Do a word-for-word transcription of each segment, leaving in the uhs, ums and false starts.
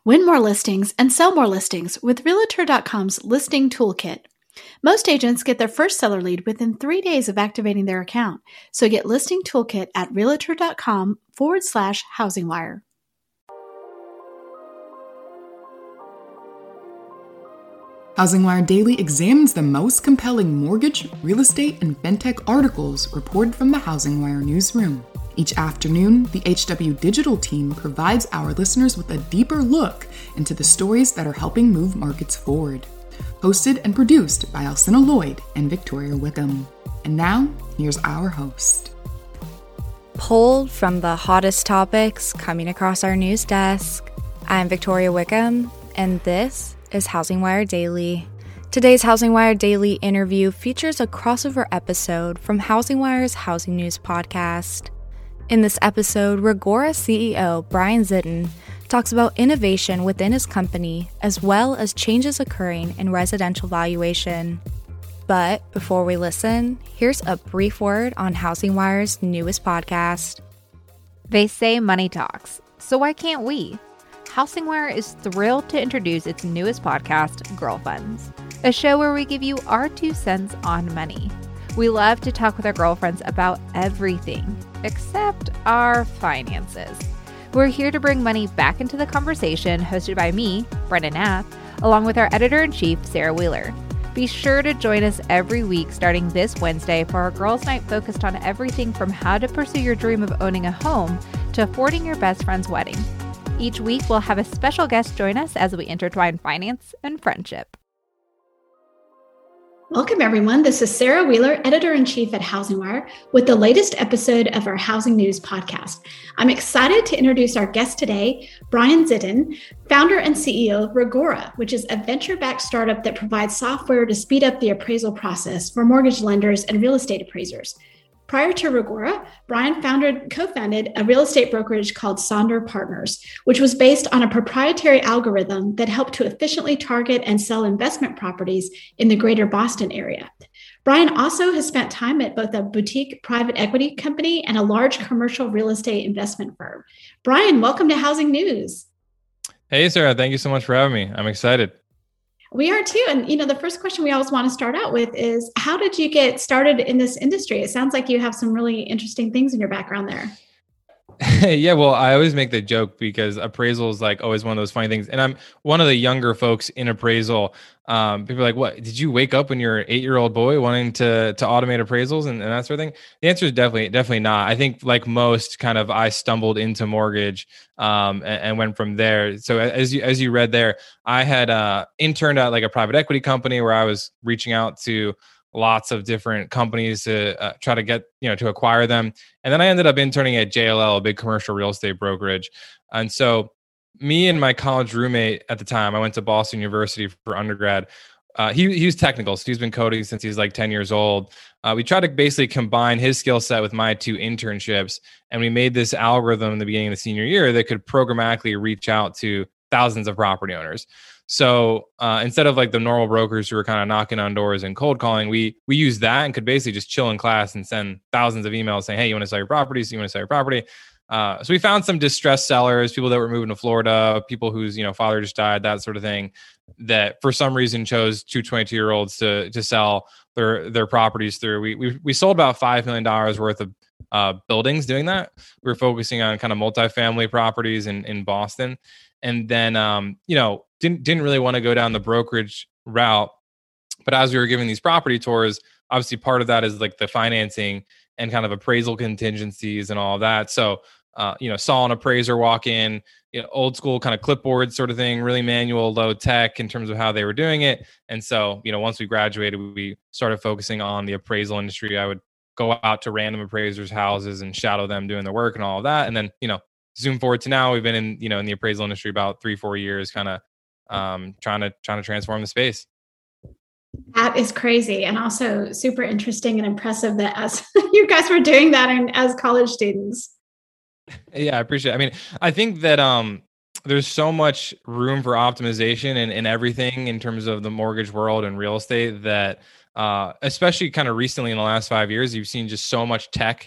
Win more listings and sell more listings with Realtor dot com's Listing Toolkit. Most agents get their first seller lead within three days of activating their account. So get Listing Toolkit at Realtor dot com forward slash HousingWire. HousingWire Daily examines the most compelling mortgage, real estate, and fintech articles reported from the HousingWire newsroom. Each afternoon, the H W Digital team provides our listeners with a deeper look into the stories that are helping move markets forward. Hosted and produced by Alcina Lloyd and Victoria Wickham. And now, here's our host. Pulled from the hottest topics coming across our news desk, I'm Victoria Wickham, and this is HousingWire Daily. Today's HousingWire Daily interview features a crossover episode from HousingWire's Housing News podcast. In this episode, Regora C E O Brian Zitten talks about innovation within his company as well as changes occurring in residential valuation. But before we listen, here's a brief word on HousingWire's newest podcast. They say money talks, so why can't we? HousingWire is thrilled to introduce its newest podcast, Girl Funds, a show where we give you our two cents on money. We love to talk with our girlfriends about everything, except our finances. We're here to bring money back into the conversation, hosted by me, Brenda Knapp, along with our editor-in-chief, Sarah Wheeler. Be sure to join us every week starting this Wednesday for our Girls' Night focused on everything from how to pursue your dream of owning a home to affording your best friend's wedding. Each week, we'll have a special guest join us as we intertwine finance and friendship. Welcome, everyone. This is Sarah Wheeler, Editor-in-Chief at HousingWire, with the latest episode of our Housing News podcast. I'm excited to introduce our guest today, Brian Zitten, founder and C E O of Regora, which is a venture-backed startup that provides software to speed up the appraisal process for mortgage lenders and real estate appraisers. Prior to Regora, Brian founded, co-founded a real estate brokerage called Sonder Partners, which was based on a proprietary algorithm that helped to efficiently target and sell investment properties in the greater Boston area. Brian also has spent time at both a boutique private equity company and a large commercial real estate investment firm. Brian, welcome to Housing News. Hey, Sarah. Thank you so much for having me. I'm excited. We are too. And, you know, the first question we always want to start out with is, how did you get started in this industry? It sounds like you have some really interesting things in your background there. Yeah, well, I always make the joke because appraisal is like always one of those funny things. And I'm one of the younger folks in appraisal. Um, people are like, what, did you wake up when you're an eight-year-old boy wanting to to automate appraisals and, and that sort of thing? The answer is definitely, definitely not. I think like most kind of, I stumbled into mortgage um, and, and went from there. So as you, as you read there, I had uh, interned at like a private equity company where I was reaching out to lots of different companies to uh, try to get, you know, to acquire them. And then I ended up interning at J L L, a big commercial real estate brokerage. And so me and my college roommate at the time, I went to Boston University for undergrad. Uh, he, he was technical, so he's been coding since he's like ten years old. Uh, we tried to basically combine his skill set with my two internships. And we made this algorithm in the beginning of the senior year that could programmatically reach out to thousands of property owners. So uh, instead of like the normal brokers who were kind of knocking on doors and cold calling, we we used that and could basically just chill in class and send thousands of emails saying, hey, you want to sell your property? So you want to sell your property? Uh, so we found some distressed sellers, people that were moving to Florida, people whose, you know, father just died, that sort of thing, that for some reason chose two twenty-two-year-olds to to sell their their properties through. We we we sold about five million dollars worth of uh, buildings doing that. We were focusing on kind of multifamily properties in, in Boston. And then, um, you know, didn't didn't really want to go down the brokerage route. But as we were giving these property tours, obviously part of that is like the financing and kind of appraisal contingencies and all of that. So, uh, you know, saw an appraiser walk in, you know, old school kind of clipboard sort of thing, really manual, low tech in terms of how they were doing it. And so, you know, once we graduated, we started focusing on the appraisal industry. I would go out to random appraisers' houses and shadow them doing their work and all of that. And then, you know, zoom forward to now, we've been in, you know, in the appraisal industry about three, four years, kind of um, trying to trying to transform the space. That is crazy, and also super interesting and impressive that as you guys were doing that and as college students. Yeah, I appreciate it. I mean, I think that um, there's so much room for optimization and, and everything in terms of the mortgage world and real estate that, uh, especially kind of recently in the last five years, you've seen just so much tech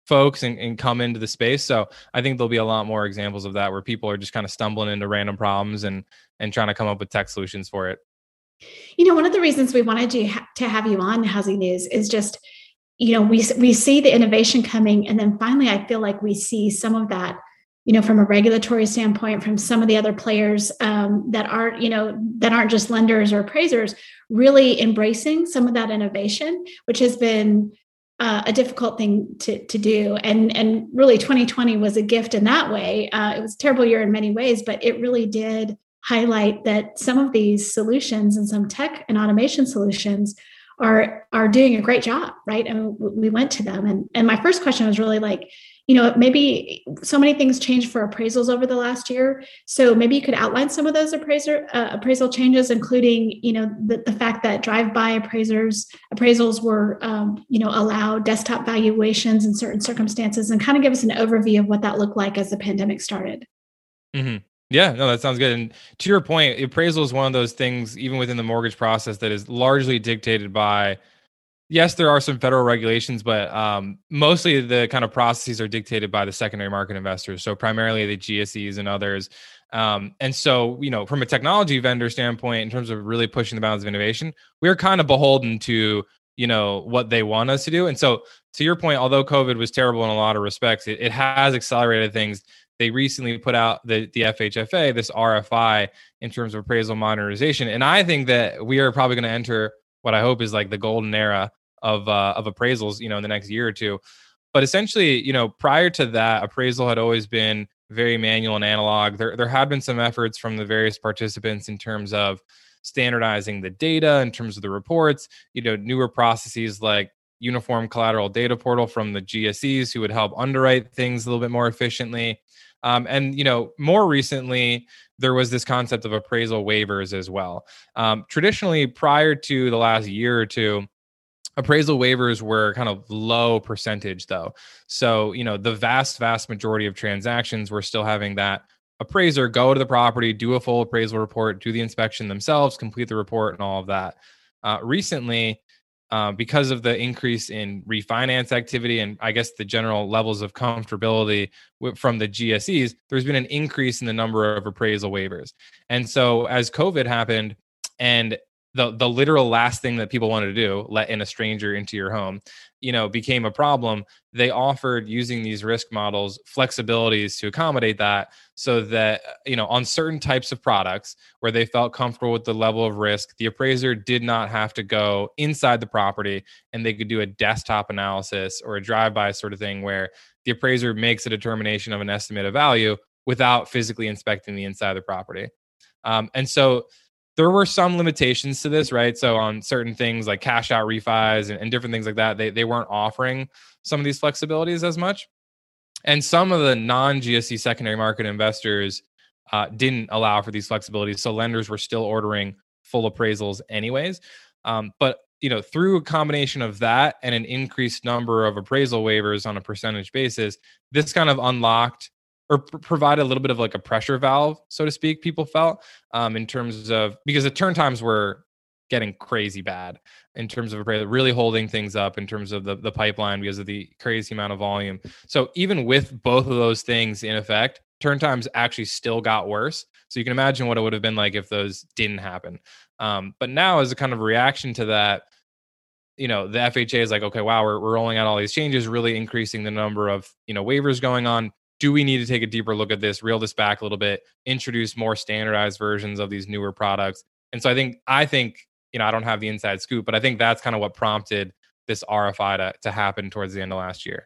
folks and, and come into the space. So I think there'll be a lot more examples of that where people are just kind of stumbling into random problems and and trying to come up with tech solutions for it. You know, one of the reasons we wanted to ha- to have you on Housing News is just, you know, we we see the innovation coming, and then finally, I feel like we see some of that, you know, from a regulatory standpoint, from some of the other players um, that aren't, you know, that aren't just lenders or appraisers, really embracing some of that innovation, which has been uh, a difficult thing to to do. And and really, twenty twenty was a gift in that way. Uh, it was a terrible year in many ways, but it really did highlight that some of these solutions and some tech and automation solutions are are doing a great job, right? And we went to them, and and my first question was really like, you know, maybe so many things changed for appraisals over the last year. So maybe you could outline some of those appraiser uh, appraisal changes, including, you know, the, the fact that drive-by appraisers appraisals were, um, you know, allowed desktop valuations in certain circumstances, and kind of give us an overview of what that looked like as the pandemic started. Mm-hmm. Yeah, no, that sounds good. And to your point, appraisal is one of those things, even within the mortgage process, that is largely dictated by, yes, there are some federal regulations, but um, mostly the kind of processes are dictated by the secondary market investors. So primarily the G S Es and others. Um, and so, you know, from a technology vendor standpoint, in terms of really pushing the bounds of innovation, we're kind of beholden to, you know, what they want us to do. And so to your point, although COVID was terrible in a lot of respects, it, it has accelerated things. They recently put out the, the F H F A, this R F I, in terms of appraisal modernization. And I think that we are probably going to enter what I hope is like the golden era of uh, of appraisals, you know, in the next year or two. But essentially, you know, prior to that, appraisal had always been very manual and analog. There, there had been some efforts from the various participants in terms of standardizing the data, in terms of the reports, you know, newer processes like Uniform Collateral Data Portal from the G S Es who would help underwrite things a little bit more efficiently. Um, and, you know, more recently, there was this concept of appraisal waivers as well. Um, traditionally, prior to the last year or two, appraisal waivers were kind of low percentage, though. So, you know, the vast, vast majority of transactions were still having that appraiser go to the property, do a full appraisal report, do the inspection themselves, complete the report, and all of that. Uh, recently, Uh, because of the increase in refinance activity and I guess the general levels of comfortability w- from the G S Es, there's been an increase in the number of appraisal waivers. And so as COVID happened and the the literal last thing that people wanted to do, let in a stranger into your home, you know, became a problem, they offered, using these risk models, flexibilities to accommodate that, so that, you know, on certain types of products where they felt comfortable with the level of risk, the appraiser did not have to go inside the property, and they could do a desktop analysis or a drive-by sort of thing where the appraiser makes a determination of an estimate of value without physically inspecting the inside of the property. Um, and so there were some limitations to this, right? So on certain things like cash out refis and, and different things like that, they, they weren't offering some of these flexibilities as much. And some of the non-G S E secondary market investors uh, didn't allow for these flexibilities. So lenders were still ordering full appraisals anyways. Um, but, you know, through a combination of that and an increased number of appraisal waivers on a percentage basis, this kind of unlocked or pr- provide a little bit of like a pressure valve, so to speak, people felt um, in terms of, because the turn times were getting crazy bad in terms of really holding things up in terms of the, the pipeline because of the crazy amount of volume. So even with both of those things in effect, turn times actually still got worse. So you can imagine what it would have been like if those didn't happen. Um, but now as a kind of reaction to that, you know, the F H A is like, okay, wow, we're, we're rolling out all these changes, really increasing the number of, you know, waivers going on. Do we need to take a deeper look at this, reel this back a little bit, introduce more standardized versions of these newer products? And so I think, I think, you know, I don't have the inside scoop, but I think that's kind of what prompted this R F I to, to happen towards the end of last year.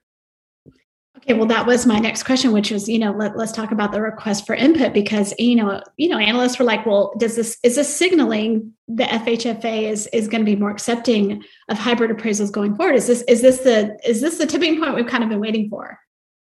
Okay, well, that was my next question, which was, you know, let, let's talk about the request for input, because, you know, you know, analysts were like, well, does this, is this signaling the F H F A is is going to be more accepting of hybrid appraisals going forward? Is this, is this the, is this the tipping point we've kind of been waiting for?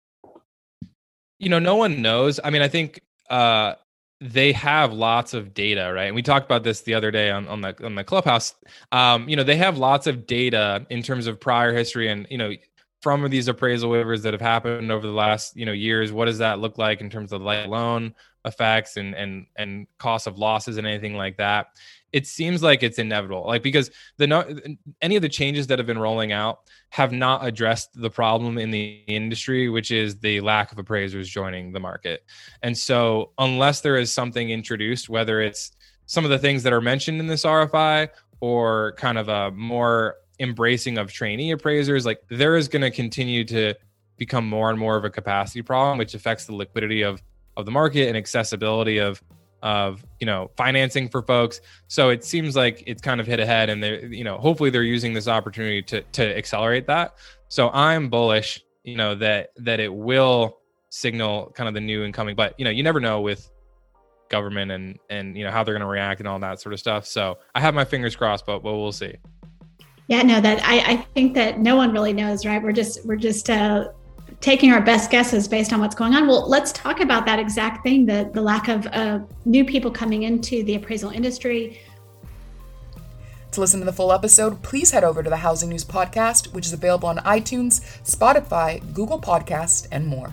You know, no one knows. I mean, I think uh, they have lots of data, right? And we talked about this the other day on, on the on the Clubhouse. Um, you know, they have lots of data in terms of prior history, and you know, from these appraisal waivers that have happened over the last, you know, years, what does that look like in terms of like loan effects and and and cost of losses and anything like that? It seems like it's inevitable, like because the no, any of the changes that have been rolling out have not addressed the problem in the industry, which is the lack of appraisers joining the market. And so unless there is something introduced, whether it's some of the things that are mentioned in this R F I or kind of a more embracing of trainee appraisers, like there is going to continue to become more and more of a capacity problem, which affects the liquidity of of the market and accessibility of of you know financing for folks. So it seems like it's kind of hit ahead, and they you know hopefully they're using this opportunity to to accelerate that. So I'm bullish, you know that that it will signal kind of the new incoming, but you know you never know with government and and you know how they're going to react and all that sort of stuff. So I have my fingers crossed, but but we'll see. Yeah, no, that I, I think that no one really knows, right? We're just we're just uh, taking our best guesses based on what's going on. Well, let's talk about that exact thing, the the lack of uh, new people coming into the appraisal industry. To listen to the full episode, please head over to the Housing News Podcast, which is available on iTunes, Spotify, Google Podcasts, and more.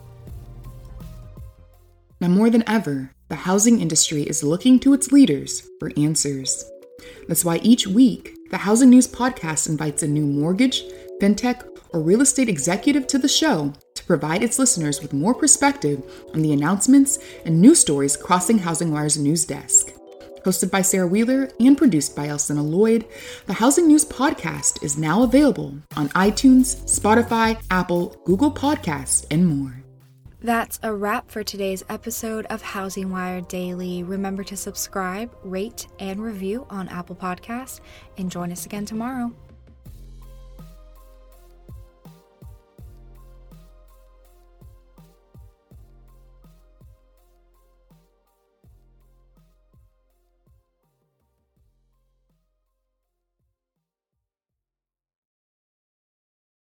Now more than ever, the housing industry is looking to its leaders for answers. That's why each week, the Housing News Podcast invites a new mortgage, fintech, or real estate executive to the show to provide its listeners with more perspective on the announcements and news stories crossing HousingWire's news desk. Hosted by Sarah Wheeler and produced by Elsina Lloyd, the Housing News Podcast is now available on iTunes, Spotify, Apple, Google Podcasts, and more. That's a wrap for today's episode of Housing Wire Daily. Remember to subscribe, rate, and review on Apple Podcasts, and join us again tomorrow.